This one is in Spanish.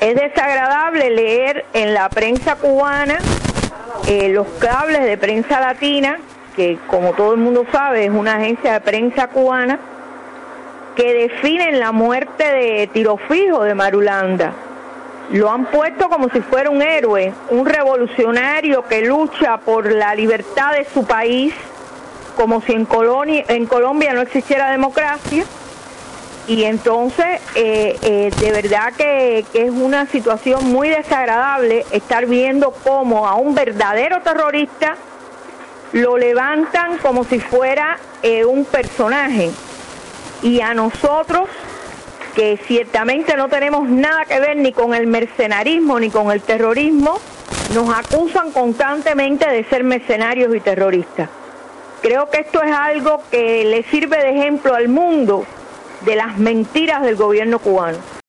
Es desagradable leer en la prensa cubana los cables de Prensa Latina, que como todo el mundo sabe es una agencia de prensa cubana, que definen la muerte de Tiro Fijo de Marulanda. Lo han puesto como si fuera un héroe, un revolucionario que lucha por la libertad de su país, como si en Colombia no existiera democracia. Y entonces, de verdad que es una situación muy desagradable estar viendo cómo a un verdadero terrorista lo levantan como si fuera un personaje. Y a nosotros, que ciertamente no tenemos nada que ver ni con el mercenarismo ni con el terrorismo, nos acusan constantemente de ser mercenarios y terroristas. Creo que esto es algo que le sirve de ejemplo al mundo de las mentiras del gobierno cubano.